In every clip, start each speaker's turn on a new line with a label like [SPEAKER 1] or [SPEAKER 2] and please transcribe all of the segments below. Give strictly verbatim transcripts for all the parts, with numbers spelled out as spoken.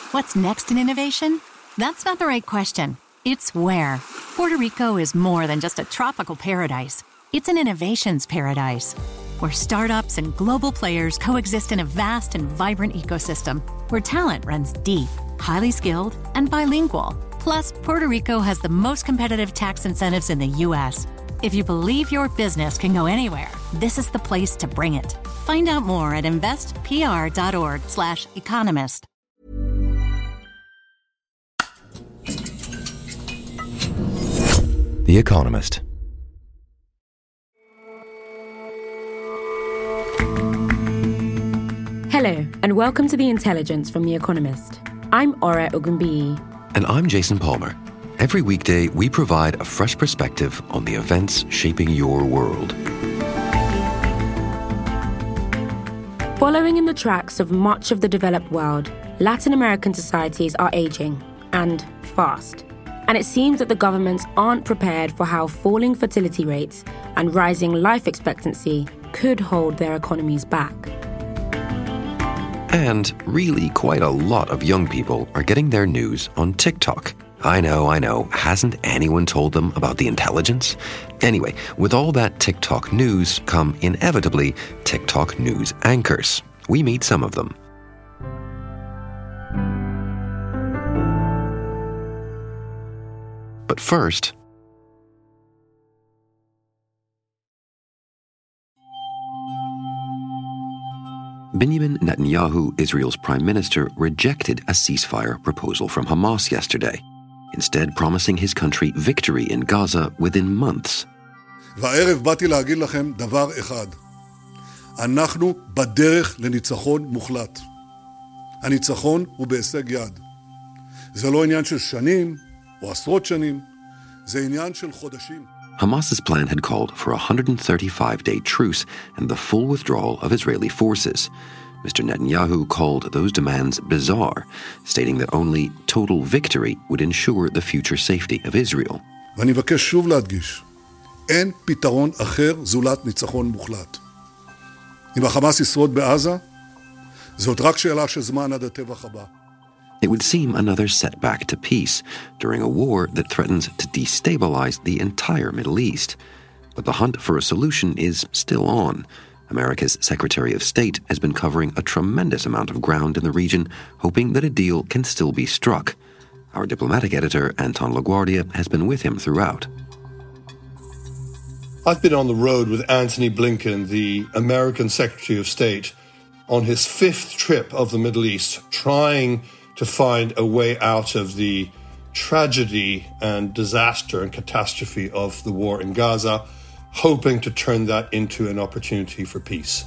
[SPEAKER 1] What's next in innovation? That's not the right question. It's where. Puerto Rico is more than just a tropical paradise. It's an innovations paradise, where startups and global players coexist in a vast and vibrant ecosystem, where talent runs deep, highly skilled, and bilingual. Plus, Puerto Rico has the most competitive tax incentives in the U S. If you believe your business can go anywhere, this is the place to bring it. Find out more at investpr.org slash economist.
[SPEAKER 2] The Economist.
[SPEAKER 3] Hello, and welcome to The Intelligence from The Economist. I'm Ora Ogunbiyi.
[SPEAKER 2] And I'm Jason Palmer. Every weekday, we provide a fresh perspective on the events shaping your world.
[SPEAKER 3] Following in the tracks of much of the developed world, Latin American societies are aging, and fast. And it seems that the governments aren't prepared for how falling fertility rates and rising life expectancy could hold their economies back.
[SPEAKER 2] And really, quite a lot of young people are getting their news on TikTok. I know, I know. Hasn't anyone told them about The Intelligence? Anyway, with all that TikTok news come inevitably TikTok news anchors. We meet some of them. But first, Benjamin Netanyahu, Israel's prime minister, rejected a ceasefire proposal from Hamas yesterday, instead promising his country victory in Gaza within months.
[SPEAKER 4] והערב באתי להגיד לכם דבר אחד. אנחנו בדרך לניצחון מוחלט. הניצחון הוא בהישג יד. זה לא עניין של שנים או עשרות שנים, זה עניין של חודשים.
[SPEAKER 2] Hamas's plan had called for a one hundred thirty-five day truce and the full withdrawal of Israeli forces. Mister Netanyahu called those demands bizarre, stating that only total victory would ensure the future safety of Israel.
[SPEAKER 4] ואני מבקש שוב להדגיש, אין פתרון אחר זולת ניצחון מוחלט. אם החמאס ישרוד בעזה, זאת רק שאלה של זמן עד הטבח הבא.
[SPEAKER 2] It would seem another setback to peace during a war that threatens to destabilize the entire Middle East. But the hunt for a solution is still on. America's Secretary of State has been covering a tremendous amount of ground in the region, hoping that a deal can still be struck. Our diplomatic editor, Anton LaGuardia, has been with him throughout.
[SPEAKER 5] I've been on the road with Antony Blinken, the American Secretary of State, on his fifth trip of the Middle East, trying to find a way out of the tragedy and disaster and catastrophe of the war in Gaza, hoping to turn that into an opportunity for peace.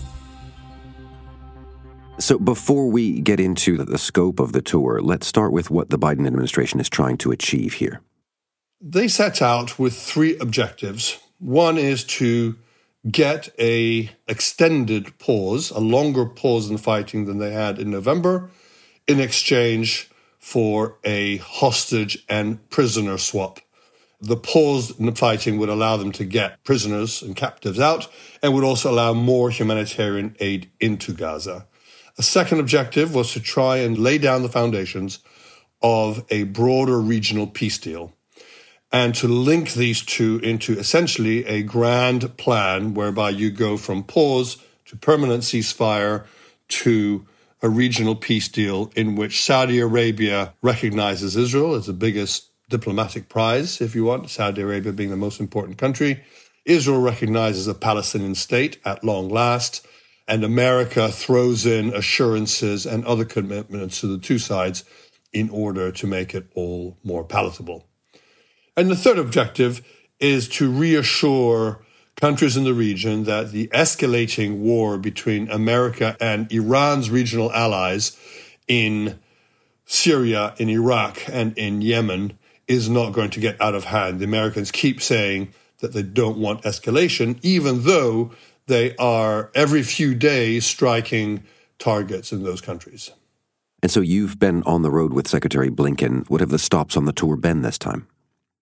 [SPEAKER 2] So before we get into the scope of the tour, let's start with what the Biden administration is trying to achieve here.
[SPEAKER 5] They set out with three objectives. One is to get a extended pause, a longer pause in fighting than they had in November, in exchange for a hostage and prisoner swap. The pause in the fighting would allow them to get prisoners and captives out and would also allow more humanitarian aid into Gaza. A second objective was to try and lay down the foundations of a broader regional peace deal and to link these two into essentially a grand plan whereby you go from pause to permanent ceasefire to a regional peace deal in which Saudi Arabia recognizes Israel as the biggest diplomatic prize, if you want, Saudi Arabia being the most important country. Israel recognizes a Palestinian state at long last, and America throws in assurances and other commitments to the two sides in order to make it all more palatable. And the third objective is to reassure countries in the region that the escalating war between America and Iran's regional allies in Syria, in Iraq, and in Yemen is not going to get out of hand. The Americans keep saying that they don't want escalation, even though they are every few days striking targets in those countries.
[SPEAKER 2] And so you've been on the road with Secretary Blinken. What have the stops on the tour been this time?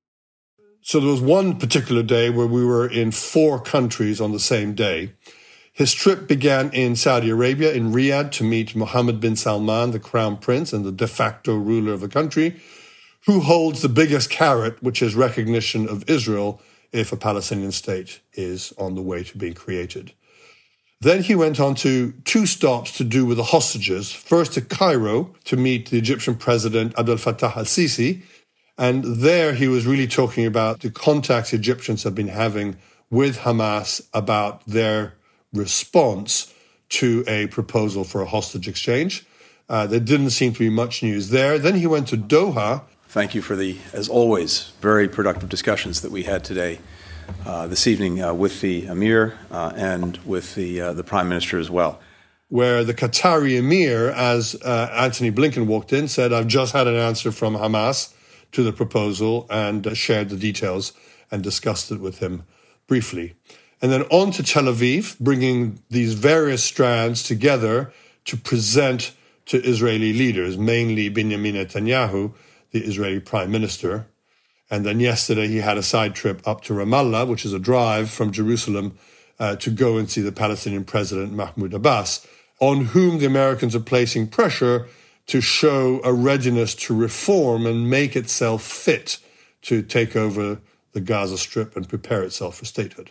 [SPEAKER 5] So there was one particular day where we were in four countries on the same day. His trip began in Saudi Arabia, in Riyadh, to meet Mohammed bin Salman, the crown prince and the de facto ruler of the country, who holds the biggest carrot, which is recognition of Israel if a Palestinian state is on the way to being created. Then he went on to two stops to do with the hostages, first to Cairo to meet the Egyptian president Abdel Fattah al-Sisi, and there he was really talking about the contacts Egyptians have been having with Hamas about their response to a proposal for a hostage exchange. Uh, there didn't seem to be much news there. Then he went to Doha.
[SPEAKER 6] Thank you for the, as always, very productive discussions that we had today, uh, this evening, uh, with the Emir uh, and with the uh, the Prime Minister as well.
[SPEAKER 5] Where the Qatari Emir, as uh, Antony Blinken walked in, said, I've just had an answer from Hamas to the proposal, and uh, shared the details and discussed it with him briefly. And then on to Tel Aviv, bringing these various strands together to present to Israeli leaders, mainly Benjamin Netanyahu, the Israeli prime minister. And then yesterday he had a side trip up to Ramallah, which is a drive from Jerusalem, uh, to go and see the Palestinian president, Mahmoud Abbas, on whom the Americans are placing pressure to show a readiness to reform and make itself fit to take over the Gaza Strip and prepare itself for statehood.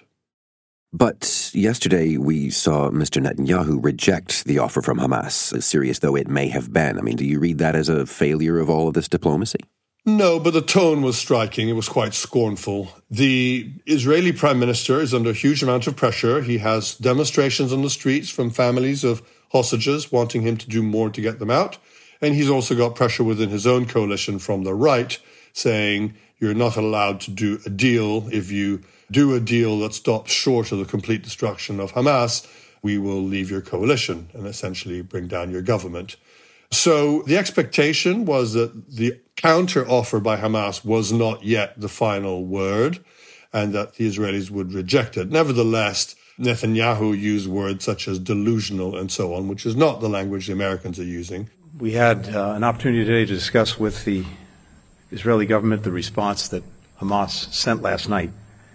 [SPEAKER 2] But yesterday we saw Mister Netanyahu reject the offer from Hamas, as serious though it may have been. I mean, do you read that as a failure of all of this diplomacy?
[SPEAKER 5] No, but the tone was striking. It was quite scornful. The Israeli prime minister is under a huge amount of pressure. He has demonstrations on the streets from families of hostages wanting him to do more to get them out. And he's also got pressure within his own coalition from the right, saying you're not allowed to do a deal. If you do a deal that stops short of the complete destruction of Hamas, we will leave your coalition and essentially bring down your government. So the expectation was that the counter offer by Hamas was not yet the final word and that the Israelis would reject it. Nevertheless, Netanyahu used words such as delusional and so on, which is not the language the Americans are using.
[SPEAKER 6] We had uh, an opportunity today to discuss with the Israeli government the response that Hamas sent last night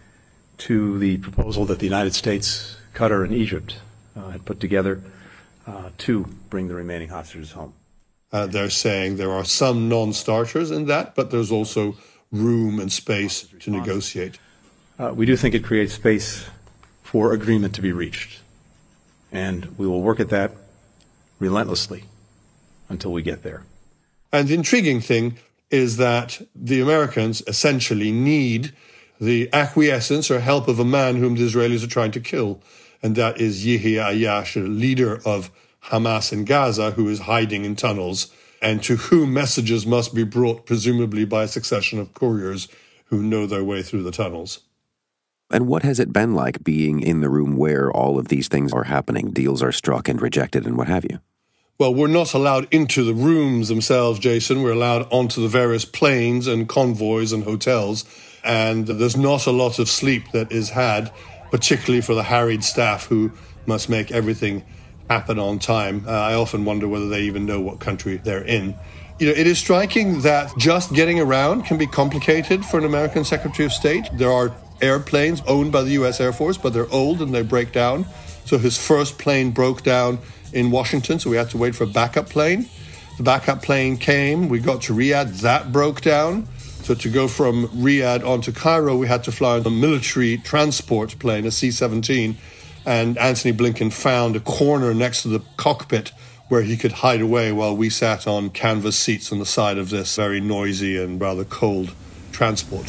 [SPEAKER 6] to the proposal that the United States, Qatar, and Egypt uh, had put together uh, to bring the remaining hostages home.
[SPEAKER 5] Uh, they're saying there are some non-starters in that, but there's also room and space to negotiate.
[SPEAKER 6] Uh, we do think it creates space for agreement to be reached, and we will work at that relentlessly until we get there.
[SPEAKER 5] And the intriguing thing is that the Americans essentially need the acquiescence or help of a man whom the Israelis are trying to kill, and that is Yehia Ayash, a leader of Hamas in Gaza, who is hiding in tunnels, and to whom messages must be brought, presumably by a succession of couriers who know their way through the tunnels.
[SPEAKER 2] And what has it been like being in the room where all of these things are happening, deals are struck and rejected and what have you?
[SPEAKER 5] Well, we're not allowed into the rooms themselves, Jason. We're allowed onto the various planes and convoys and hotels, and there's not a lot of sleep that is had, particularly for the harried staff who must make everything happen on time. Uh, I often wonder whether they even know what country they're in. You know, it is striking that just getting around can be complicated for an American Secretary of State. There are airplanes owned by the U S Air Force, but they're old and they break down. So his first plane broke down in Washington, so we had to wait for a backup plane. The backup plane came, we got to Riyadh, that broke down. So to go from Riyadh onto Cairo, we had to fly on a military transport plane, a C seventeen, and Antony Blinken found a corner next to the cockpit where he could hide away while we sat on canvas seats on the side of this very noisy and rather cold transport.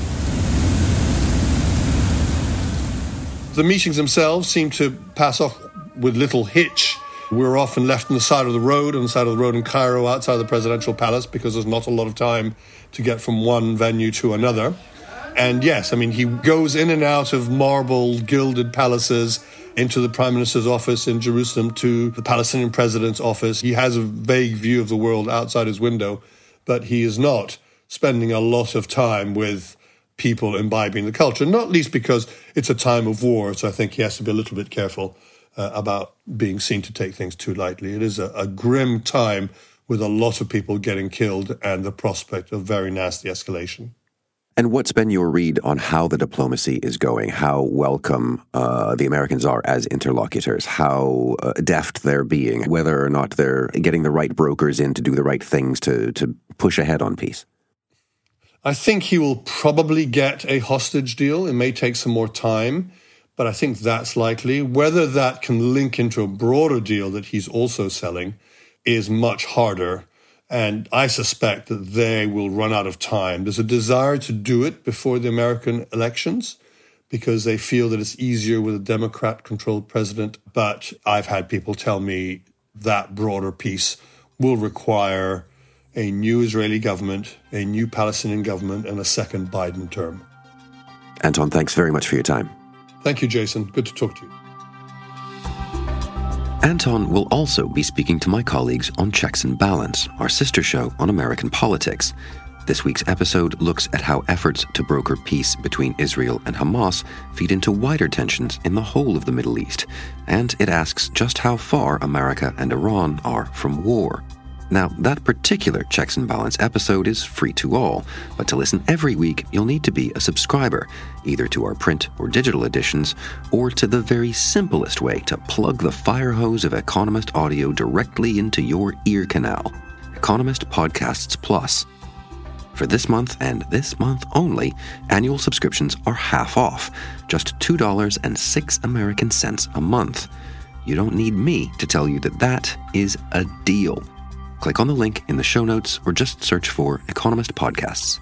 [SPEAKER 5] The meetings themselves seemed to pass off with little hitch. We were often left on the side of the road, on the side of the road in Cairo outside the presidential palace, because there's not a lot of time to get from one venue to another. And yes, I mean, he goes in and out of marble, gilded palaces, into the Prime Minister's office in Jerusalem, to the Palestinian president's office. He has a vague view of the world outside his window, but he is not spending a lot of time with people imbibing the culture, not least because it's a time of war, so I think he has to be a little bit careful uh, about being seen to take things too lightly. It is a, a grim time with a lot of people getting killed and the prospect of very nasty escalation.
[SPEAKER 2] And what's been your read on how the diplomacy is going, how welcome uh, the Americans are as interlocutors, how uh, deft they're being, whether or not they're getting the right brokers in to do the right things to, to push ahead on peace?
[SPEAKER 5] I think he will probably get a hostage deal. It may take some more time, but I think that's likely. Whether that can link into a broader deal that he's also selling is much harder. And I suspect that they will run out of time. There's a desire to do it before the American elections because they feel that it's easier with a Democrat-controlled president. But I've had people tell me that broader peace will require a new Israeli government, a new Palestinian government, and a second Biden term.
[SPEAKER 2] Anton, thanks very much for your time.
[SPEAKER 5] Thank you, Jason. Good to talk to you.
[SPEAKER 2] Anton will also be speaking to my colleagues on Checks and Balance, our sister show on American politics. This week's episode looks at how efforts to broker peace between Israel and Hamas feed into wider tensions in the whole of the Middle East, and it asks just how far America and Iran are from war. Now, that particular Checks and Balance episode is free to all, but to listen every week, you'll need to be a subscriber, either to our print or digital editions, or to the very simplest way to plug the fire hose of Economist audio directly into your ear canal, Economist Podcasts Plus. For this month, and this month only, annual subscriptions are half off, just two dollars and six American cents a month. You don't need me to tell you that that is a deal. Click on the link in the show notes or just search for Economist Podcasts.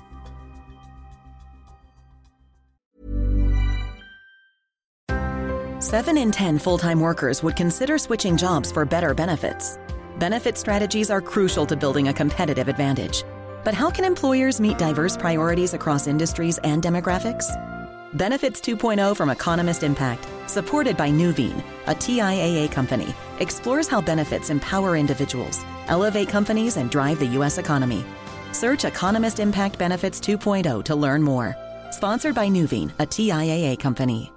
[SPEAKER 7] Seven in ten full-time workers would consider switching jobs for better benefits. Benefit strategies are crucial to building a competitive advantage. But how can employers meet diverse priorities across industries and demographics? Benefits two point oh from Economist Impact, supported by Nuveen, a T I A A company, explores how benefits empower individuals, elevate companies, and drive the U S economy. Search Economist Impact Benefits two point oh to learn more. Sponsored by Nuveen, a T I A A company.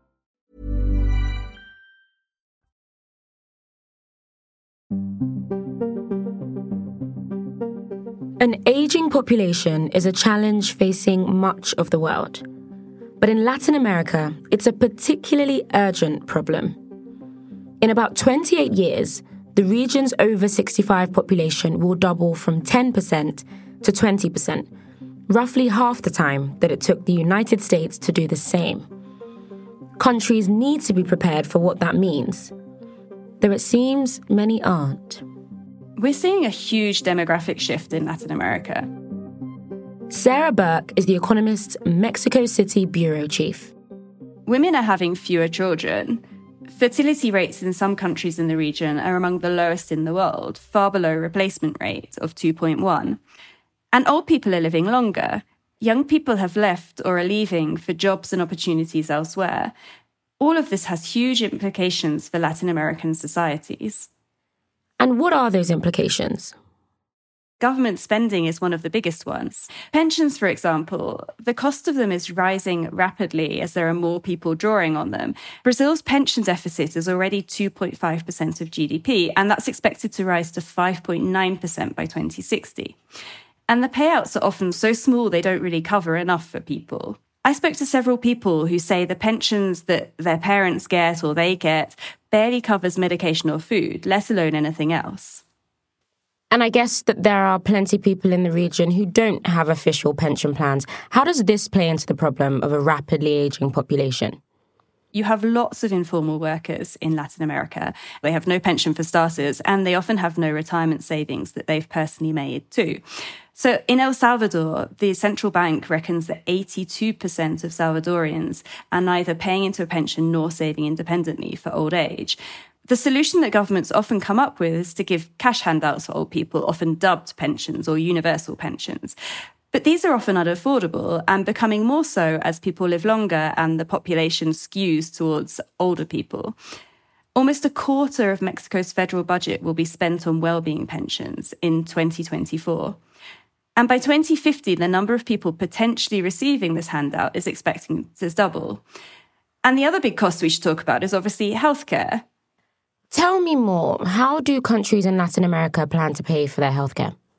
[SPEAKER 3] An aging population is a challenge facing much of the world. But in Latin America, it's a particularly urgent problem. In about twenty-eight years, the region's over sixty-five population will double from ten percent to twenty percent, roughly half the time that it took the United States to do the same. Countries need to be prepared for what that means, though it seems many aren't.
[SPEAKER 8] We're seeing a huge demographic shift in Latin America.
[SPEAKER 3] Sarah Burke is The Economist's Mexico City bureau chief.
[SPEAKER 8] Women are having fewer children. Fertility rates in some countries in the region are among the lowest in the world, far below replacement rate of two point one. And old people are living longer. Young people have left or are leaving for jobs and opportunities elsewhere. All of this has huge implications for Latin American societies.
[SPEAKER 3] And what are those implications?
[SPEAKER 8] Government spending is one of the biggest ones. Pensions, for example, the cost of them is rising rapidly as there are more people drawing on them. Brazil's pension deficit is already two point five percent of G D P, and that's expected to rise to five point nine percent by twenty sixty. And the payouts are often so small they don't really cover enough for people. I spoke to several people who say the pensions that their parents get or they get barely covers medication or food, let alone anything else.
[SPEAKER 3] And I guess that there are plenty of people in the region who don't have official pension plans. How does this play into the problem of a rapidly aging population?
[SPEAKER 8] You have lots of informal workers in Latin America. They have no pension for starters, and they often have no retirement savings that they've personally made too. So in El Salvador, the central bank reckons that eighty-two percent of Salvadorians are neither paying into a pension nor saving independently for old age. The solution that governments often come up with is to give cash handouts for old people, often dubbed pensions or universal pensions. But these are often unaffordable and becoming more so as people live longer and the population skews towards older people. Almost a quarter of Mexico's federal budget will be spent on well-being pensions in twenty twenty-four. And by twenty fifty, the number of people potentially receiving this handout is expecting to double. And the other big cost we should talk about is obviously healthcare.
[SPEAKER 3] Tell me more. How do countries in Latin America plan to pay for their healthcare?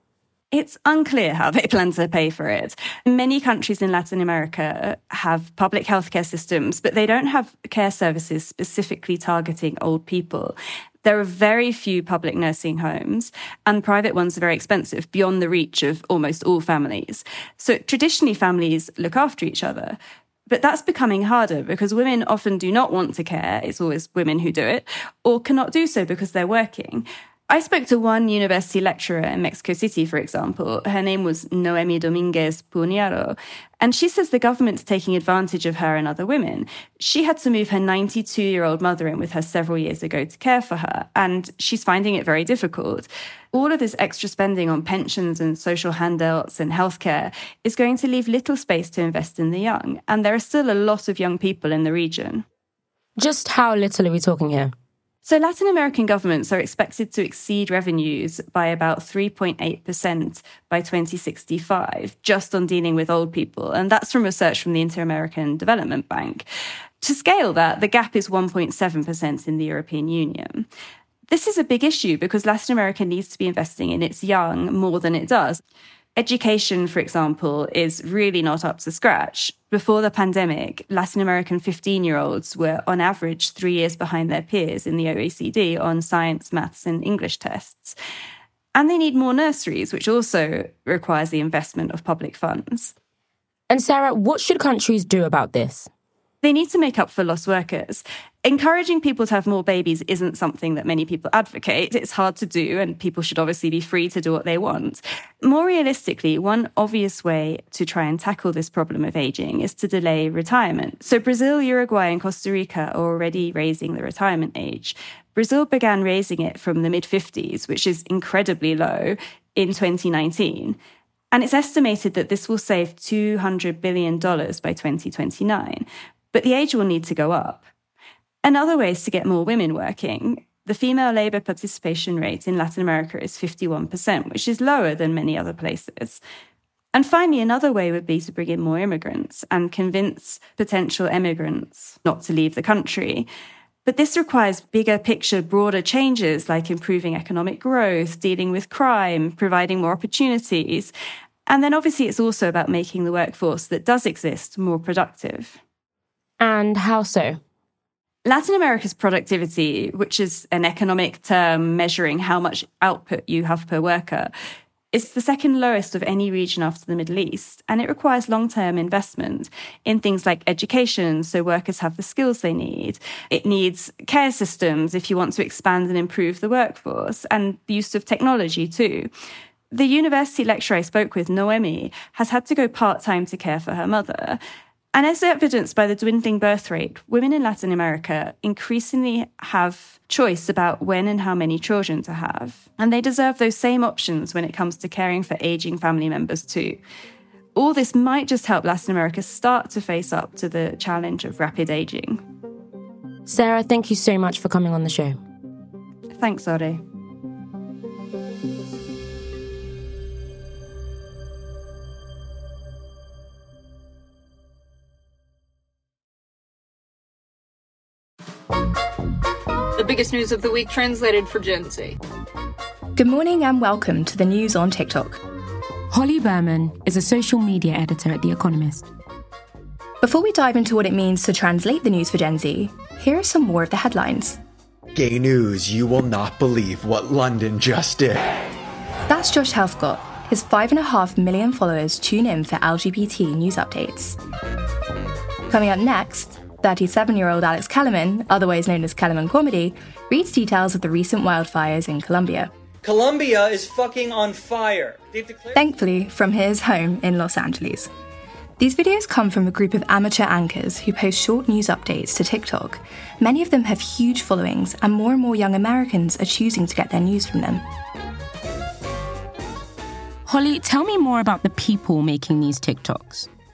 [SPEAKER 8] It's unclear how they plan to pay for it. Many countries in Latin America have public healthcare systems, but they don't have care services specifically targeting old people. There are very few public nursing homes, and private ones are very expensive, beyond the reach of almost all families. So traditionally, families look after each other. But that's becoming harder because women often do not want to care. It's always women who do it, or cannot do so because they're working. I spoke to one university lecturer in Mexico City, for example. Her name was Noemi Dominguez Puñaro, and she says the government's taking advantage of her and other women. She had to move her ninety-two-year-old mother in with her several years ago to care for her, and she's finding it very difficult. All of this extra spending on pensions and social handouts and healthcare is going to leave little space to invest in the young, and there are still a lot of young people in the region.
[SPEAKER 3] Just how little are we talking here?
[SPEAKER 8] So Latin American governments are expected to exceed revenues by about three point eight percent by twenty sixty-five, just on dealing with old people. And that's from research from the Inter-American Development Bank. To scale that, the gap is one point seven percent in the European Union. This is a big issue because Latin America needs to be investing in its young more than it does. Education, for example, is really not up to scratch. Before the pandemic, Latin American fifteen-year-olds were on average three years behind their peers in the O E C D on science, maths, and English tests. And they need more nurseries, which also requires the investment of public funds.
[SPEAKER 3] And Sarah, what should countries do about this?
[SPEAKER 8] They need to make up for lost workers. Encouraging people to have more babies isn't something that many people advocate. It's hard to do, and people should obviously be free to do what they want. More realistically, one obvious way to try and tackle this problem of aging is to delay retirement. So Brazil, Uruguay, and Costa Rica are already raising the retirement age. Brazil began raising it from the mid-fifties, which is incredibly low, in twenty nineteen. And it's estimated that this will save two hundred billion dollars by twenty twenty-nine. But the age will need to go up. Another way is to get more women working. The female labour participation rate in Latin America is fifty-one percent, which is lower than many other places. And finally, another way would be to bring in more immigrants and convince potential immigrants not to leave the country. But this requires bigger picture, broader changes like improving economic growth, dealing with crime, providing more opportunities. And then obviously it's also about making the workforce that does exist more productive.
[SPEAKER 3] And how so?
[SPEAKER 8] Latin America's productivity, which is an economic term measuring how much output you have per worker, is the second lowest of any region after the Middle East, and it requires long-term investment in things like education, so workers have the skills they need. It needs care systems if you want to expand and improve the workforce, and the use of technology too. The university lecturer I spoke with, Noemi, has had to go part-time to care for her mother. And as evidenced by the dwindling birth rate, women in Latin America increasingly have choice about when and how many children to have. And they deserve those same options when it comes to caring for aging family members too. All this might just help Latin America start to face up to the challenge of rapid aging.
[SPEAKER 3] Sarah, thank you so much for coming on the show.
[SPEAKER 8] Thanks, Ore.
[SPEAKER 9] The biggest news of the week translated for Gen Z.
[SPEAKER 10] Good morning and welcome to the news on TikTok.
[SPEAKER 3] Holly Berman is a social media editor at The Economist.
[SPEAKER 10] Before we dive into what it means to translate the news for Gen Z, here are some more of the headlines.
[SPEAKER 11] Gay news, you will not believe what London just did.
[SPEAKER 10] That's Josh Helfgott. His five and a half million followers tune in for L G B T news updates. Coming up next, thirty-seven-year-old Alex Kellerman, otherwise known as Kellerman Comedy, reads details of the recent wildfires in Colombia.
[SPEAKER 12] Colombia is fucking on fire. Declared-
[SPEAKER 10] Thankfully, from his home in Los Angeles. These videos come from a group of amateur anchors who post short news updates to TikTok. Many of them have huge followings, and more and more young Americans are choosing to get their news from them.
[SPEAKER 3] Holly, tell me more about the people making these TikToks.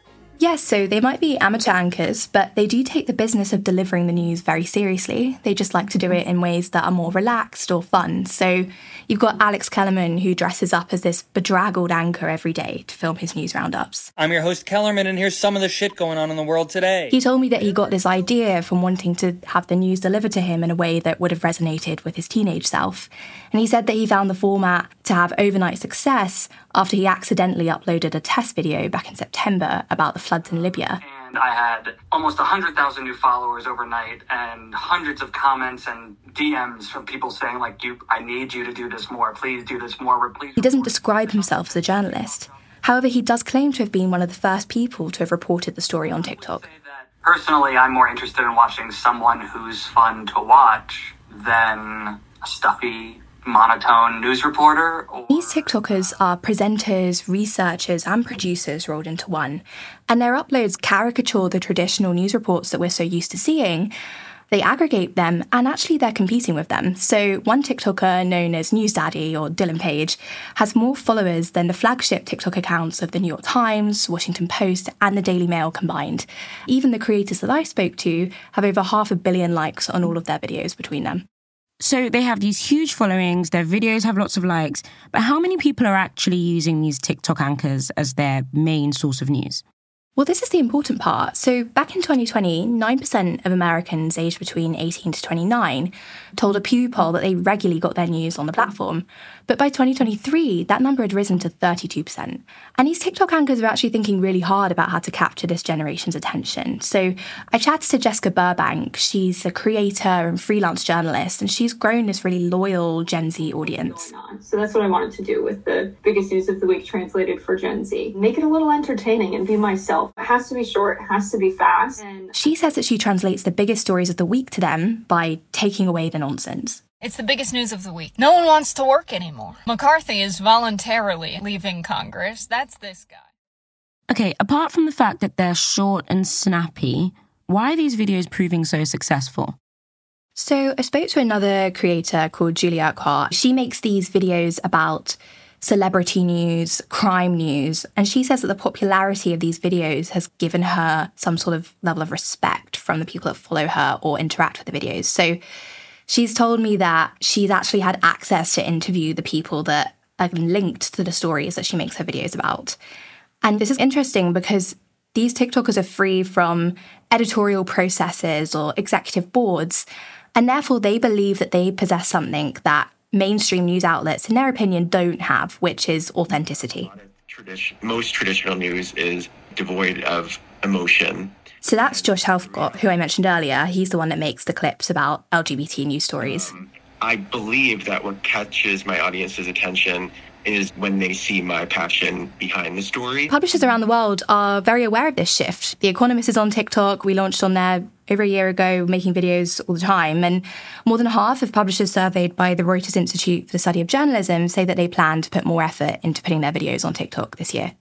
[SPEAKER 10] Yes, so they might be amateur anchors, but they do take the business of delivering the news very seriously. They just like to do it in ways that are more relaxed or fun. So you've got Alex Kellerman, who dresses up as this bedraggled anchor every day to film his news roundups.
[SPEAKER 12] I'm your host, Kellerman, and here's some of the shit going on in the world today.
[SPEAKER 10] He told me that he got this idea from wanting to have the news delivered to him in a way that would have resonated with his teenage self. And he said that he found the format to have overnight success after he accidentally uploaded a test video back in September about the floods in Libya.
[SPEAKER 13] And I had almost one hundred thousand new followers overnight and hundreds of comments and D Ms from people saying, like, "You, I need you to do this more. Please do this more. Please."
[SPEAKER 10] He doesn't describe himself as a journalist. However, he does claim to have been one of the first people to have reported the story on TikTok.
[SPEAKER 13] Personally, I'm more interested in watching someone who's fun to watch than a stuffy, monotone news reporter. Or...
[SPEAKER 10] These TikTokers are presenters, researchers and producers rolled into one, and their uploads caricature the traditional news reports that we're so used to seeing. They aggregate them, and actually they're competing with them. So one TikToker known as News Daddy or Dylan Page has more followers than the flagship TikTok accounts of the New York Times, Washington Post and the Daily Mail combined. Even the creators that I spoke to have over half a billion likes on all of their videos between them.
[SPEAKER 3] So they have these huge followings, their videos have lots of likes, but how many people are actually using these TikTok anchors as their main source of news?
[SPEAKER 10] Well, this is the important part. So back in twenty twenty, nine percent of Americans aged between eighteen to twenty-nine told a Pew poll that they regularly got their news on the platform. But by twenty twenty-three, that number had risen to thirty-two percent. And these TikTok anchors are actually thinking really hard about how to capture this generation's attention. So I chatted to Jessica Burbank. She's a creator and freelance journalist, and she's grown this really loyal Gen Z audience.
[SPEAKER 9] So that's what I wanted to do with the biggest news of the week translated for Gen Z. Make it a little entertaining and be myself. It has to be short, it has to be fast. And
[SPEAKER 10] she says that she translates the biggest stories of the week to them by taking away the nonsense.
[SPEAKER 14] It's the biggest news of the week. No one wants to work anymore. McCarthy is voluntarily leaving Congress. That's this guy.
[SPEAKER 3] Okay, apart from the fact that they're short and snappy, why are these videos proving so successful?
[SPEAKER 10] So I spoke to another creator called Julia Urquhart. She makes these videos about celebrity news, crime news, and she says that the popularity of these videos has given her some sort of level of respect from the people that follow her or interact with the videos. So she's told me that she's actually had access to interview the people that are linked to the stories that she makes her videos about. And this is interesting because these TikTokers are free from editorial processes or executive boards, and therefore they believe that they possess something that mainstream news outlets, in their opinion, don't have, which is authenticity.
[SPEAKER 15] Tradition, most traditional news is devoid of emotion.
[SPEAKER 10] So that's Josh Helfgott, who I mentioned earlier. He's the one that makes the clips about L G B T news stories.
[SPEAKER 15] Um, I believe that what catches my audience's attention is when they see my passion behind the story.
[SPEAKER 10] Publishers around the world are very aware of this shift. The Economist is on TikTok. We launched on there over a year ago, making videos all the time. And more than half of publishers surveyed by the Reuters Institute for the Study of Journalism say that they plan to put more effort into putting their videos on TikTok this year.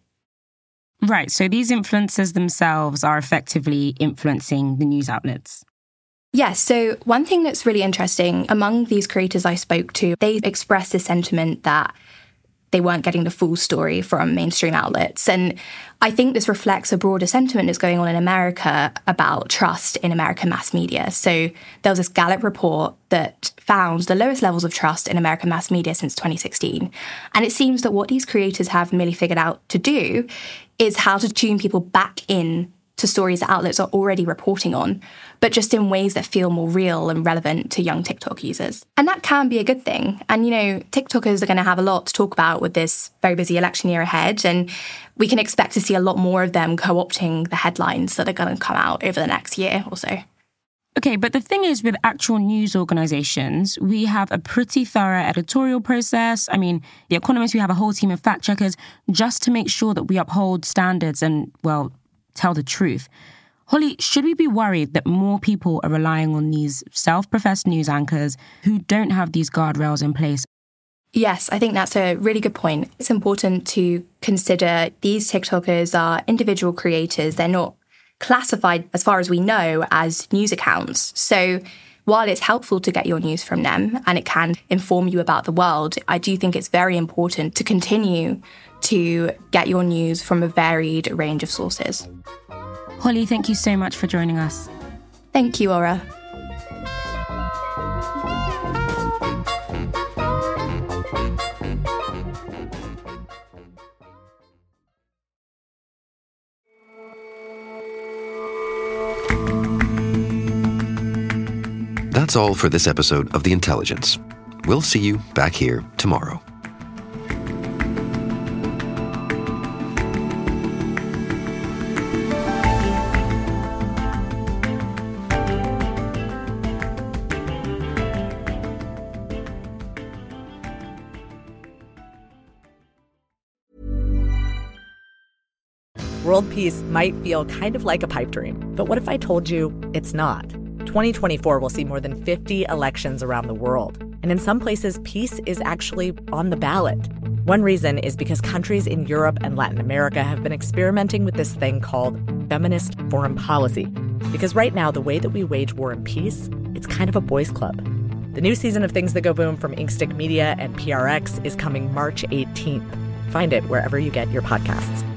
[SPEAKER 3] Right, so these influencers themselves are effectively influencing the news outlets.
[SPEAKER 10] Yes, so one thing that's really interesting, among these creators I spoke to, they expressed this sentiment that they weren't getting the full story from mainstream outlets. And I think this reflects a broader sentiment that's going on in America about trust in American mass media. So there was this Gallup report that found the lowest levels of trust in American mass media since twenty sixteen. And it seems that what these creators have merely figured out to do is how to tune people back in to stories that outlets are already reporting on, but just in ways that feel more real and relevant to young TikTok users. And that can be a good thing. And, you know, TikTokers are going to have a lot to talk about with this very busy election year ahead, and we can expect to see a lot more of them co-opting the headlines that are going to come out over the next year or so.
[SPEAKER 3] Okay, but the thing is, with actual news organizations, we have a pretty thorough editorial process. I mean, The Economist, we have a whole team of fact checkers just to make sure that we uphold standards and, well, tell the truth. Holly, should we be worried that more people are relying on these self-professed news anchors who don't have these guardrails in place?
[SPEAKER 10] Yes, I think that's a really good point. It's important to consider these TikTokers are individual creators. They're not classified, as far as we know, as news accounts. So while it's helpful to get your news from them and it can inform you about the world, I do think it's very important to continue to get your news from a varied range of sources.
[SPEAKER 3] Holly, thank you so much for joining us.
[SPEAKER 10] Thank you, Aura.
[SPEAKER 2] That's all for this episode of The Intelligence. We'll see you back here tomorrow.
[SPEAKER 16] World peace might feel kind of like a pipe dream, but what if I told you it's not? twenty twenty-four will see more than fifty elections around the world, and in some places, peace is actually on the ballot. One reason is because countries in Europe and Latin America have been experimenting with this thing called feminist foreign policy. Because right now, the way that we wage war and peace, it's kind of a boys' club. The new season of Things That Go Boom from Inkstick Media and P R X is coming March eighteenth. Find it wherever you get your podcasts.